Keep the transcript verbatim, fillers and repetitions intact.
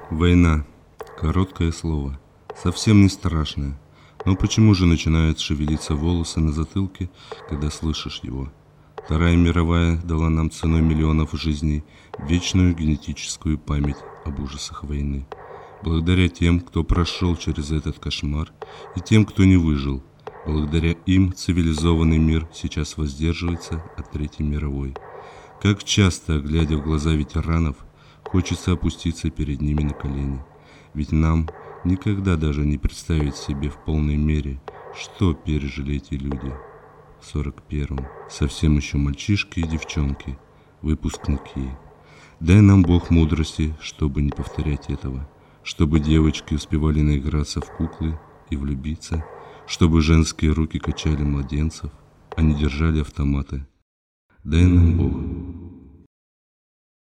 Война. Короткое слово. Совсем не страшное. Но почему же начинают шевелиться волосы на затылке, когда слышишь его? Вторая мировая дала нам ценой миллионов жизней вечную генетическую память об ужасах войны. Благодаря тем, кто прошел через этот кошмар, и тем, кто не выжил, благодаря им цивилизованный мир сейчас воздерживается от Третьей мировой. Как часто, глядя в глаза ветеранов, хочется опуститься перед ними на колени. Ведь нам никогда даже не представить себе в полной мере, что пережили эти люди. В сорок первом совсем еще мальчишки и девчонки, выпускники. Дай нам Бог мудрости, чтобы не повторять этого, чтобы девочки успевали наиграться в куклы и влюбиться, чтобы женские руки качали младенцев, а не держали автоматы. Дай нам Бог